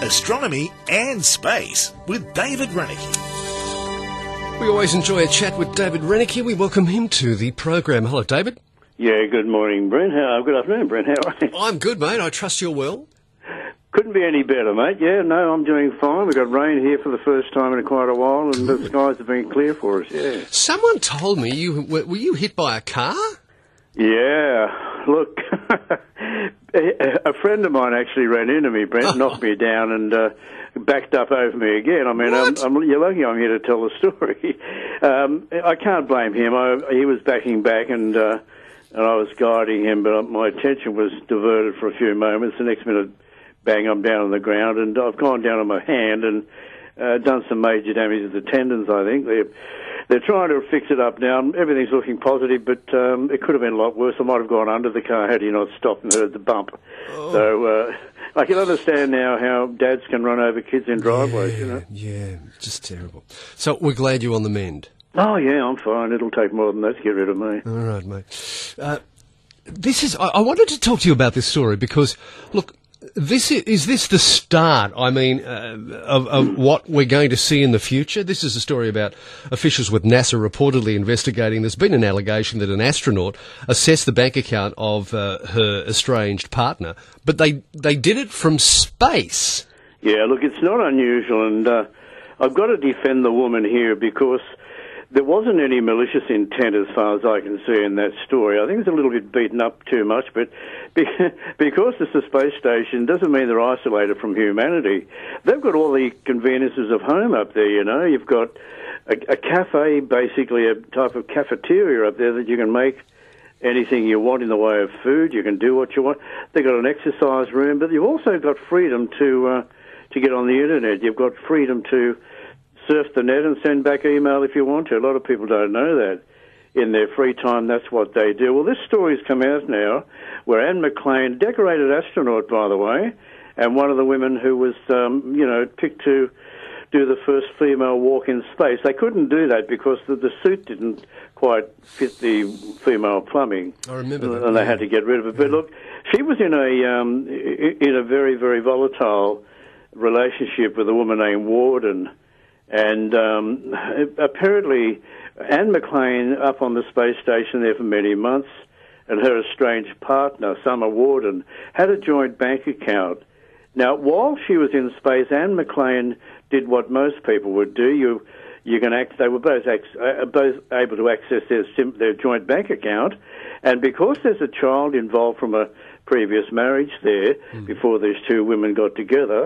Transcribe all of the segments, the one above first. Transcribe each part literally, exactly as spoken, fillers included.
astronomy and space with David Renicky. We always enjoy a chat with David Renicky. We welcome him to the program. Hello, David. Yeah, good morning, Brent. How, good afternoon, Brent. How are you? I'm good, mate. I trust you're well. Couldn't be any better, mate. Yeah, no, I'm doing fine. We've got rain here for the first time in quite a while, and the skies have been clear for us, yeah. Someone told me you were, were you hit by a car? Yeah, look, a friend of mine actually ran into me, Brent, knocked me down and uh, backed up over me again. I mean, I'm, I'm, you're lucky I'm here to tell the story. Um, I can't blame him. I, he was backing back and, uh, and I was guiding him, but my attention was diverted for a few moments. The next minute, bang, I'm down on the ground, and I've gone down on my hand and uh, done some major damage to the tendons, I think. They're, they're trying to fix it up now. Everything's looking positive, but um, it could have been a lot worse. I might have gone under the car had he not stopped and heard the bump. Oh. So uh, I can understand now how dads can run over kids in driveways, yeah, you know. Yeah, just terrible. So we're glad you're on the mend. Oh, yeah, I'm fine. It'll take more than that to get rid of me. All right, mate. Uh, this is. I, I wanted to talk to you about this story because, look, This is, is this the start, I mean, uh, of, of what we're going to see in the future? This is a story about officials with NASA reportedly investigating. There's been an allegation that an astronaut assessed the bank account of uh, her estranged partner, but they they did it from space. Yeah, look, it's not unusual, and uh, I've got to defend the woman here because there wasn't any malicious intent as far as I can see in that story. I think it's a little bit beaten up too much, but because it's a space station doesn't mean they're isolated from humanity. They've got all the conveniences of home up there, you know. You've got a, a cafe, basically a type of cafeteria up there that you can make anything you want in the way of food. You can do what you want. They've got an exercise room, but you've also got freedom to uh, to get on the internet. You've got freedom to surf the net and send back email if you want to. A lot of people don't know that. In their free time, that's what they do. Well, this story's come out now where Anne McClain, decorated astronaut, by the way, and one of the women who was, um, you know, picked to do the first female walk in space. They couldn't do that because the, the suit didn't quite fit the female plumbing. I remember that. And they had to get rid of it. But look, she was in a um, in a very, very volatile relationship with a woman named Warden. And um, apparently, Anne McClain, up on the space station there for many months, and her estranged partner, Summer Warden, had a joint bank account. Now, while she was in space, Anne McClain did what most people would do. You, you can act. They were both uh, both able to access their sim, their joint bank account, and because there's a child involved from a previous marriage there, mm. before these two women got together.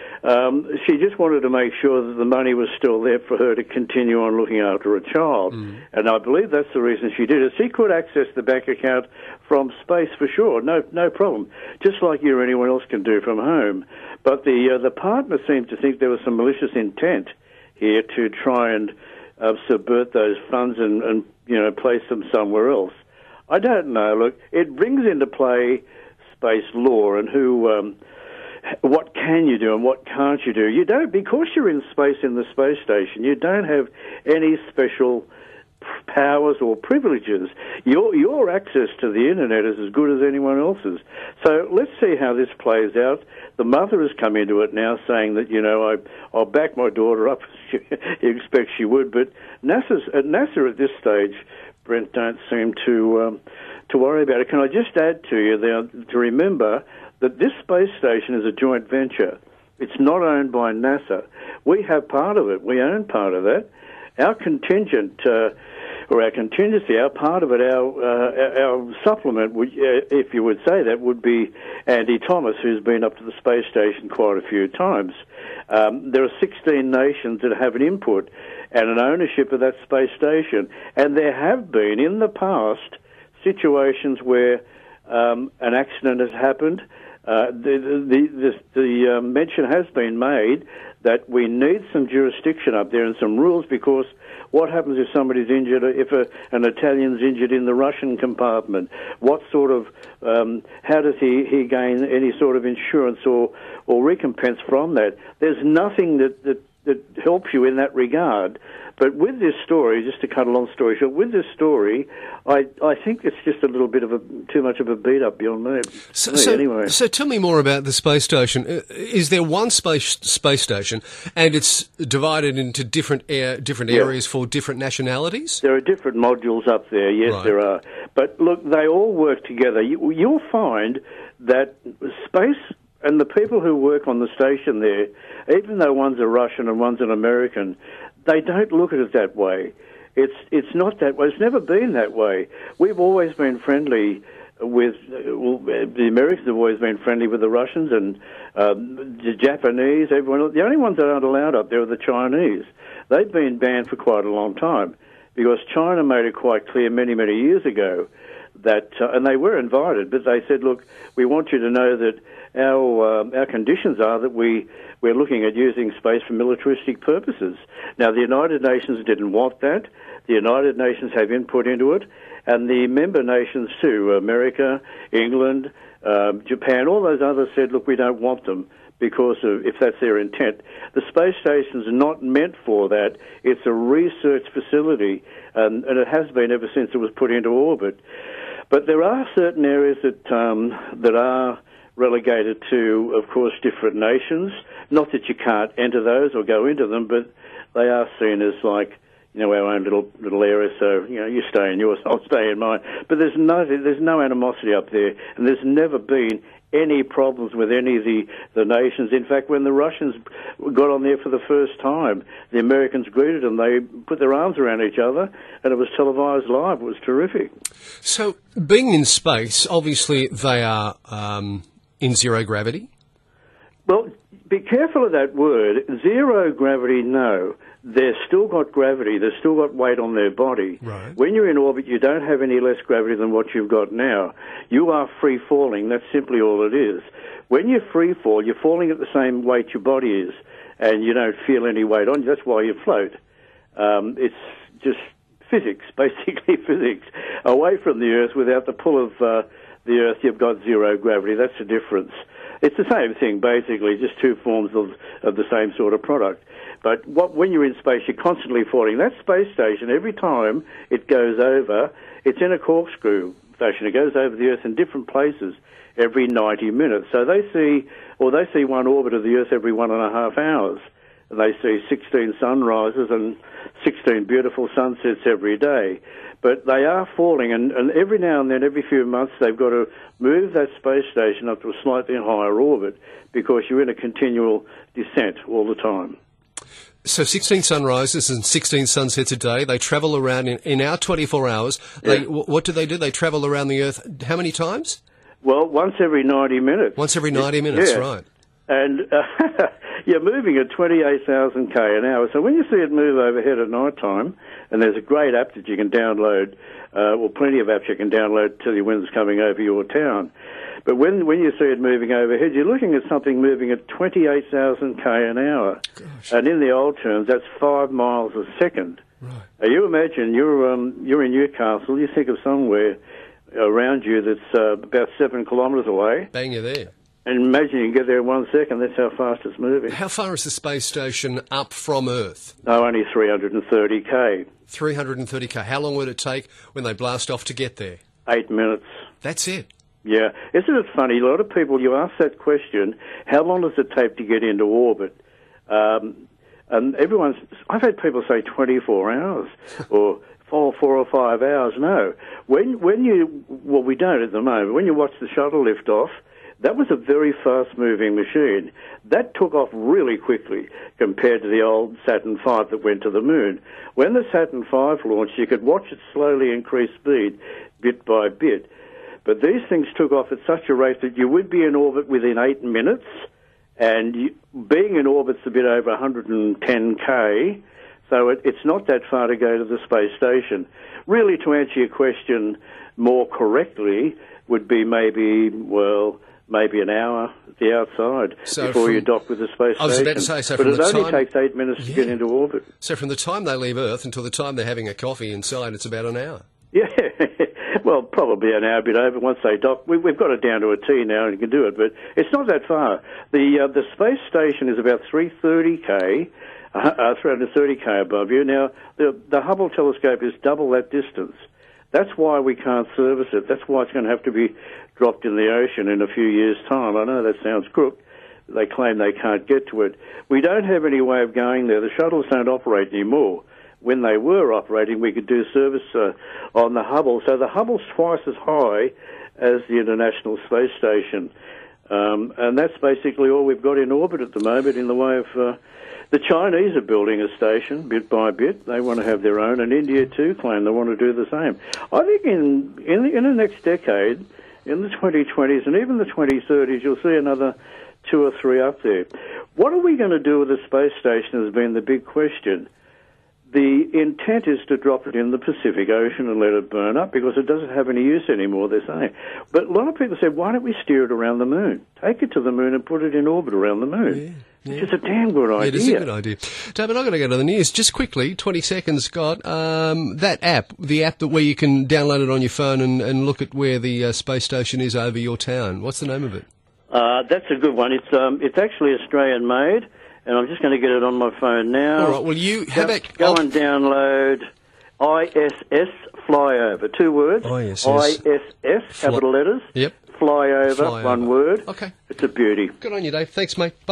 Um, she just wanted to make sure that the money was still there for her to continue on looking after a child. Mm. And I believe that's the reason she did it. She could access the bank account from space for sure, no no problem, just like you or anyone else can do from home. But the uh, the partner seemed to think there was some malicious intent here to try and uh, subvert those funds and, and, you know, place them somewhere else. I don't know. Look, it brings into play space law and who... Um, what can you do and what can't you do? You don't, because you're in space in the space station, you don't have any special powers or privileges. Your your access to the internet is as good as anyone else's. So let's see how this plays out. The mother has come into it now saying that, you know, I, I'll back my daughter up as you expect she would, but NASA's, at NASA at this stage, Brent, don't seem to um, to worry about it. Can I just add to you there to remember that this space station is a joint venture. It's not owned by NASA. We have part of it. We own part of that. Our contingent, uh, or our contingency, our part of it, our uh, our supplement, would, uh, if you would say that, would be Andy Thomas, who's been up to the space station quite a few times. Um, there are sixteen nations that have an input and an ownership of that space station, and there have been, in the past, situations where um, an accident has happened. Uh, the the, the, the uh, mention has been made that we need some jurisdiction up there and some rules, because what happens if somebody's injured, if a, an Italian's injured in the Russian compartment? What sort of, um, how does he, he gain any sort of insurance or, or recompense from that? There's nothing that, that that helps you in that regard. But with this story, just to cut a long story short, with this story, I, I think it's just a little bit of a too much of a beat up beyond me. So, me so, anyway. so tell me more about the space station. Uh, Is there one space space station, and it's divided into different air, different Yeah. areas for different nationalities? There are different modules up there, yes, Right. there are. But look, they all work together. You, you'll find that space and the people who work on the station there, even though one's a Russian and one's an American, they don't look at it that way. It's it's not that way. It's never been that way. We've always been friendly with, uh, well, the Americans have always been friendly with the Russians and um, the Japanese, everyone. The only ones that aren't allowed up there are the Chinese. They've been banned for quite a long time because China made it quite clear many, many years ago that, uh, and they were invited, but they said, look, we want you to know that our um, our conditions are that we, we're looking at using space for militaristic purposes. Now, the United Nations didn't want that. The United Nations have input into it, and the member nations too, America, England, um, Japan, all those others said, look, we don't want them because of, if that's their intent. The space station's not meant for that. It's a research facility, and, and it has been ever since it was put into orbit. But there are certain areas that um, that are relegated to, of course, different nations. Not that you can't enter those or go into them, but they are seen as like, you know, our own little little area. So, you know, you stay in yours, I'll stay in mine. But there's no there's no animosity up there, and there's never been any problems with any of the, the nations. In fact, when the Russians got on there for the first time, the Americans greeted them. They put their arms around each other, and it was televised live. It was terrific. So, being in space, obviously they are um, in zero gravity? Well, be careful of that word. Zero gravity, no. They've still got gravity. They've still got weight on their body. Right. When you're in orbit, you don't have any less gravity than what you've got now. You are free falling. That's simply all it is. When you free fall, you're falling at the same weight your body is, and you don't feel any weight on you. That's why you float. Um, it's just physics, basically physics. Away from the Earth, without the pull of uh, the Earth, you've got zero gravity. That's the difference. It's the same thing, basically, just two forms of, of the same sort of product. But what, when you're in space, you're constantly falling. That space station, every time it goes over, it's in a corkscrew fashion. It goes over the Earth in different places every ninety minutes. So they see, or they see one orbit of the Earth every one and a half hours. And they see sixteen sunrises and sixteen beautiful sunsets every day. But they are falling, and, and every now and then, every few months, they've got to move that space station up to a slightly higher orbit because you're in a continual descent all the time. So sixteen sunrises and sixteen sunsets a day. They travel around in, in our twenty-four hours. Yeah. They, w- what do they do? They travel around the Earth how many times? Well, once every ninety minutes. Once every ninety minutes, yeah. right. And uh, you're moving at twenty-eight thousand k an hour. So when you see it move overhead at night time, and there's a great app that you can download, uh, well, plenty of apps you can download to tell you when it's coming over your town. But when when you see it moving overhead, you're looking at something moving at twenty-eight thousand k an hour. Gosh. And in the old terms, that's five miles a second. Right. Now, you imagine you're um, you're in Newcastle. You think of somewhere around you that's uh, about seven kilometres away. Bang, you're there. And imagine you can get there in one second. That's how fast it's moving. How far is the space station up from Earth? No, only three hundred thirty k. three hundred thirty k. How long would it take when they blast off to get there? Eight minutes. That's it. Yeah. Isn't it funny? A lot of people, you ask that question, how long does it take to get into orbit? Um, and everyone's, I've had people say twenty-four hours or four, four or five hours. No. When, when you, well, we don't at the moment. When you watch the shuttle lift off, that was a very fast-moving machine. That took off really quickly compared to the old Saturn five that went to the moon. When the Saturn five launched, you could watch it slowly increase speed bit by bit. But these things took off at such a rate that you would be in orbit within eight minutes, and you, being in orbit's a bit over one hundred ten k, so it, it's not that far to go to the space station. Really, to answer your question more correctly, would be maybe, well, maybe an hour at the outside So before from- you dock with the space station. I was about to say, so but from it the only time- takes eight minutes to Yeah. get into orbit. So from the time they leave Earth until the time they're having a coffee inside, it's about an hour. Yeah. Well, probably an hour a bit over once they dock. We, we've got it down to a T now and you can do it, but it's not that far. The uh, the space station is about three hundred thirty K, uh, three hundred thirty K above you. Now, the, the Hubble telescope is double that distance. That's why we can't service it. That's why it's going to have to be dropped in the ocean in a few years' time. I know that sounds crook. They claim they can't get to it. We don't have any way of going there. The shuttles don't operate anymore. When they were operating, we could do service uh, on the Hubble. So the Hubble's twice as high as the International Space Station. Um, and that's basically all we've got in orbit at the moment in the way of... Uh, the Chinese are building a station bit by bit. They want to have their own, and India too claim they want to do the same. I think in in the, in the next decade, in the twenty twenties and even the twenty thirties, you'll see another two or three up there. What are we going to do with the space station has been the big question. The intent is to drop it in the Pacific Ocean and let it burn up because it doesn't have any use anymore, they're saying. But a lot of people said, why don't we steer it around the moon? Take it to the moon and put it in orbit around the moon. Yeah. Yeah. Which is a damn good idea. It is a good idea. David, I've got to go to the news. Just quickly, twenty seconds, Scott. Um, that app, the app that where you can download it on your phone and, and look at where the uh, space station is over your town. What's the name of it? Uh, that's a good one. It's um, it's actually Australian-made, and I'm just going to get it on my phone now. All right, well, you... Go, have go I'll... and download I S S Flyover. Two words. I S S. I S S, capital letters. Yep. Flyover, Flyover, one word. Okay. It's a beauty. Good on you, Dave. Thanks, mate. Bye.